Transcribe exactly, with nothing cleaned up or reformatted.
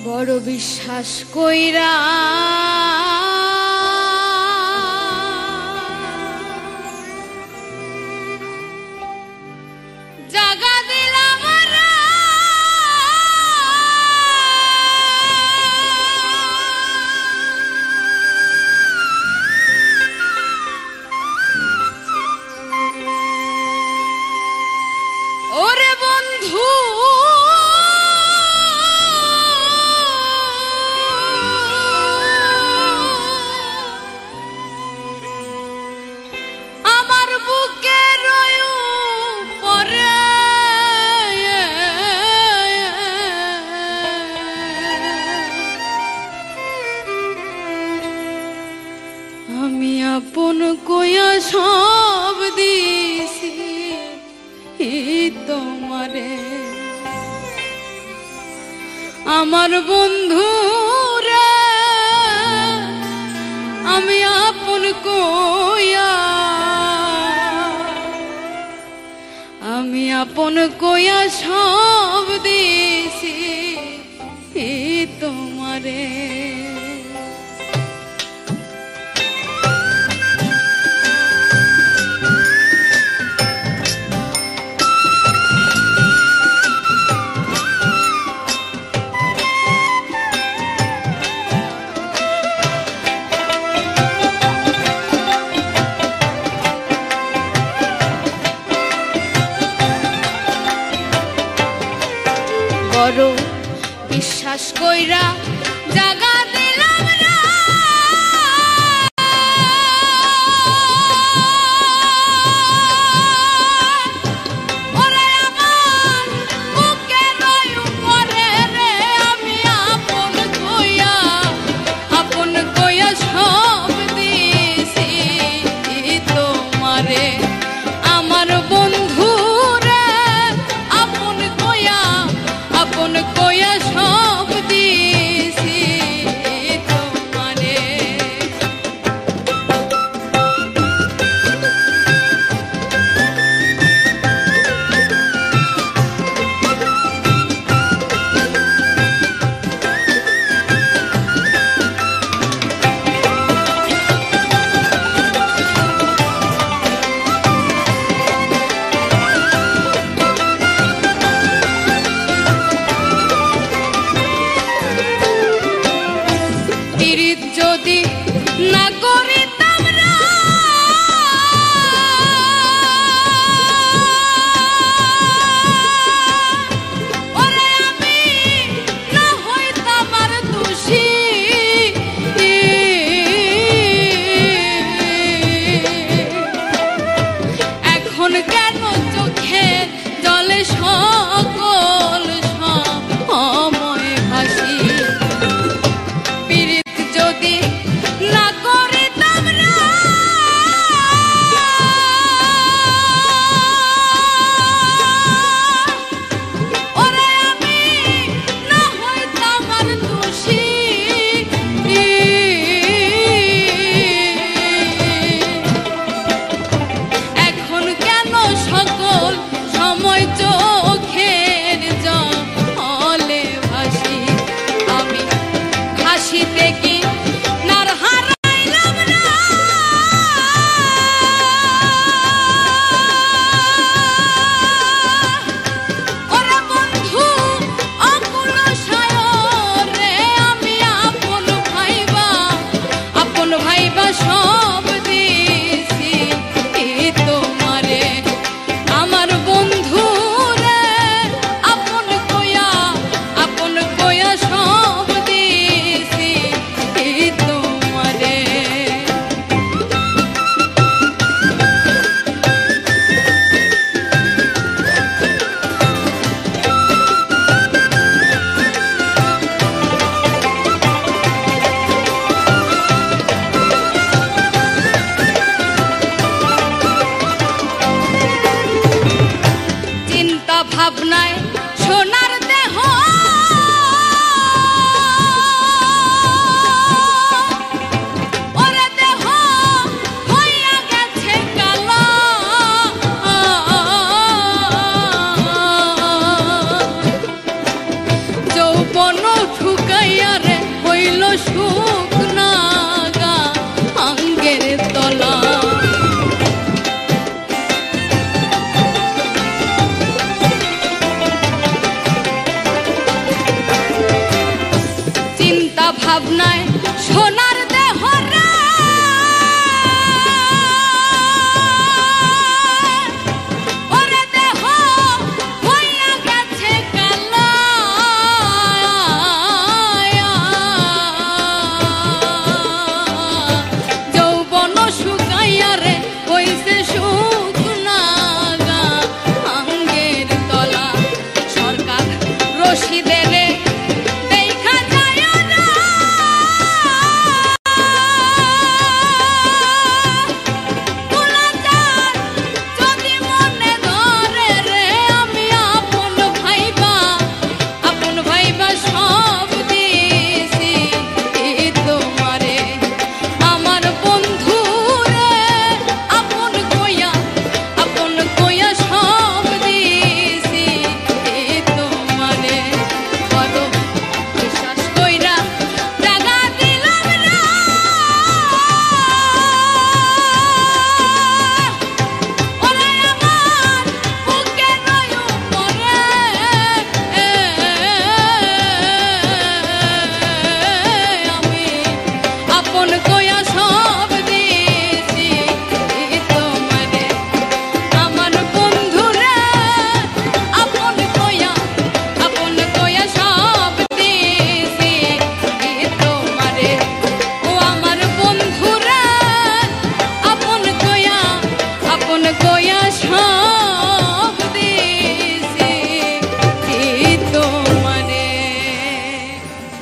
বড় বিশ্বাস কইরা জাগা দিলাম ওরে বন্ধু আমার বুকে রয়ু পরে আমি আপন কইয়া সব দিছি তোমারে আমার বন্ধু রে আমি আপন কইয়া আমি আপন কইয়া সব দিছি তোমারে বড় বিশ্বাস কইরা জাগা দিলাম না ওরে আমার বুকে রয়ু পরে রে আমি আপন কইয়া আপন কইয়া সব দিছি তোমারে আমার বন্ধু রে আপন কইয়া আপন কইয়া সব দিছি তোমারে পিরিত যদি না করিতাম না ওরে আমি না হইতাম আর দোষী এখন কেন চোখে জলে সকল সময় ভাসি যদি না করিতাম না ওরে আমি না হইতাম আর দোষী এখন কেন সকল সময় চোখের জলে ভাসি আমি হাসিতে কি সব দিছি তোমারে আমার বন্ধু রে আপন কইয়া আপন কইয়া সব দিছি তোমারে ভাবনায় সোনার দেহ ওরে দেহ হইয়া গেছে কালা যৌবন ঠুকাই শুন